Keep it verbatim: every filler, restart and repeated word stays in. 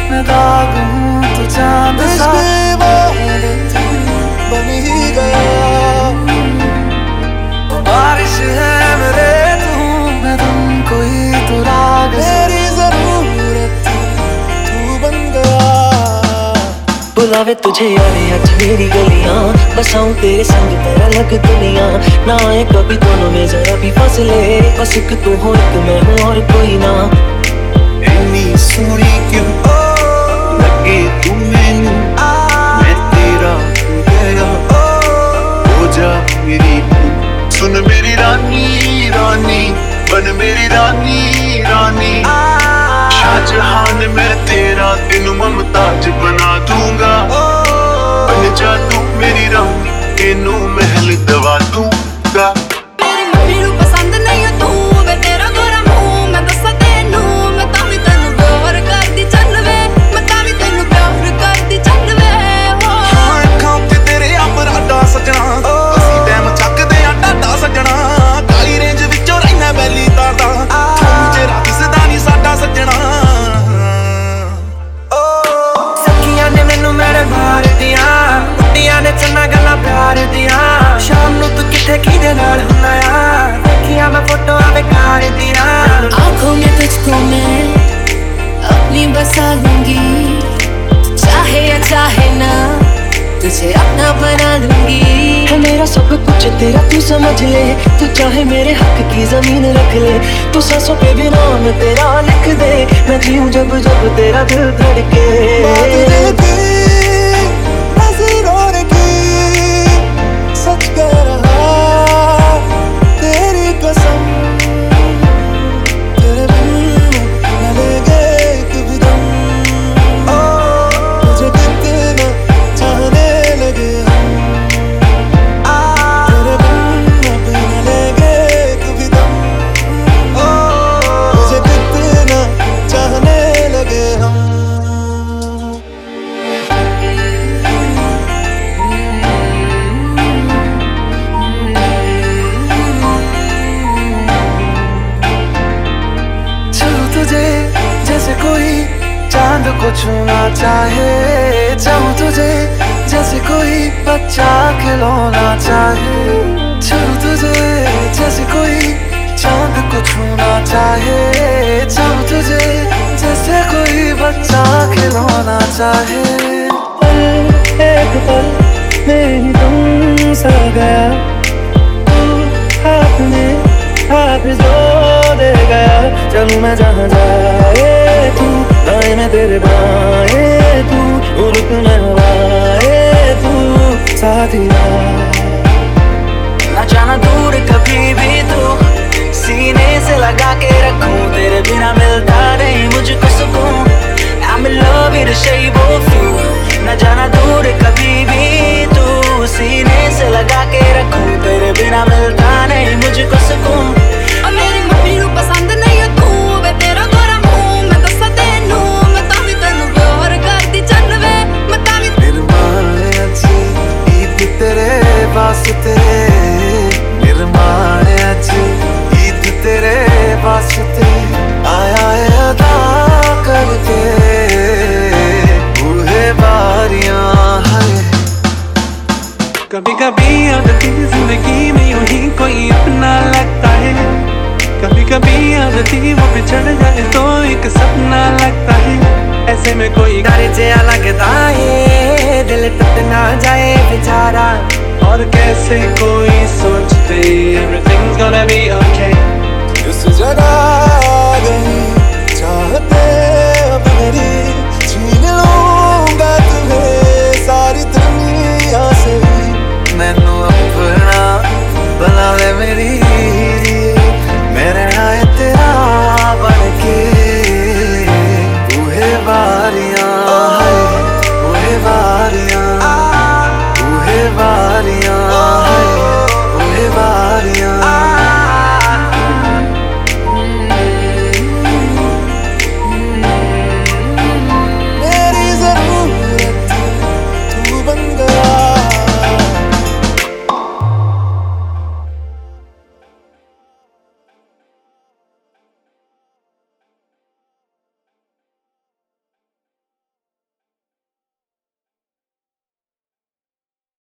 मैं दाग हूँ तो चांद सा बन ही गया। बारिश है मेरे तू, मैं तुम कोई तो राग मेरी जरूरत तू बन गया। बुलावे तुझे यारे आज मेरी गलियां, बसाऊं तेरे संग तेरा अलग दुनिया। ना आए कभी दोनों में जरा भी फासले, बस एक तू हो एक मैं हूँ और कोई ना। इतनी सोनी क्यों लगे तू मैनू, मैं तेरा हो गया। हो जा मेरी तू, सुन मेरी रानी रानी, बन मेरी रानी रानी। शाहजहान मैं तेरा, तेनू मुमताज बना दूंगा। बन जा तू मेरी रानी, तेनू महल दवा दूंगा। चन्ना गल्ला प्यार दिया, शाम नू तू किथे किदे नाल हुन्ना यार, देखिया मैं फोटो बेकार दिया। आँखों में तुझको मैं अपनी बसा लूंगी, चाहे या चाहे ना तुझे अपना बना लूंगी। है मेरा सब कुछ तेरा तू समझ ले, तू चाहे मेरे हक की जमीन रख ले। तू सांसों पे भी नाम तेरा लिख दे, मैं जीऊं जब जब तेरा दिल धड़के। सच कह रहा तेरी कसम, तेरे बिन न लेंगे एक भी दम। मुझे कितना चाहने लगे हम, तेरे बिन अब न लेंगे एक भी दम। मुझे कितना चाहने लगे हम। जैसे कोई चांद को छूना चाहे, चाहूं तुझे जैसे कोई बच्चा खिलौना चाहे। छूं तुझे जैसे कोई चांद को छूना चाहे, चाहूं तुझे जैसे कोई बच्चा खिलौना चाहे। पल एक पल में ही तुम सा गया, तू हाथ में हाथ जो दे गया। चलूं मैं जहाँ जाए तू, दाएं में तेरे बाएं तू, रुक मैं हवाएं तू साथिया। ना जाना दूर कभी भी तू, सीने से लगा के रखूं, तेरे बिना मिलता नहीं मुझको सुकून। I'm in love with the shape of you, ना जाना दूर कभी भी तू, सीने से लगा के रखूं, तेरे बिना मिलता नहीं मुझको सुकून। मेरी मम्मी नू पसंद नहीं है तू, वे तेरा गोरा मुंह मैं दसा तेनू, मैं तां वी तैनू प्यार करदी चल वे, मैं तां वी। निर्माण अज ईद तेरे वास्ते, निर्माण अज ईद तेरे वास्ते। आया है अदा करके बूहे बारियां है। कभी कभी आदत जिंदगी में यूं ही कोई अपना लगता है, कभी कभी आदती वो बिछड़ जाए तो एक सपना लगता है। ऐसे में कोई घर जया लगता है, दिल टूट ना जाए बेचारा। और कैसे कोई सोचते everything's gonna be okay। उस जगह गई चाहते अब मेरी